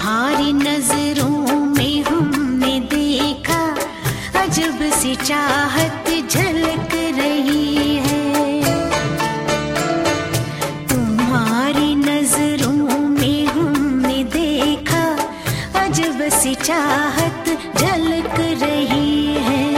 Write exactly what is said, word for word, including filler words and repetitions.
तुम्हारी नजरों में हमने देखा अजब सी चाहत झलक रही है। तुम्हारी नजरों में हमने देखा अजब सी चाहत झलक रही है।